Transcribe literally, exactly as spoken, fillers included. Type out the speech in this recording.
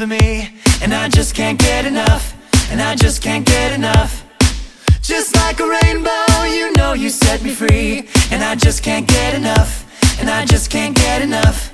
for me, and I just can't get enough, and I just can't get enough. Just like a rainbow, you know you set me free, and I just can't get enough, and I just can't get enough.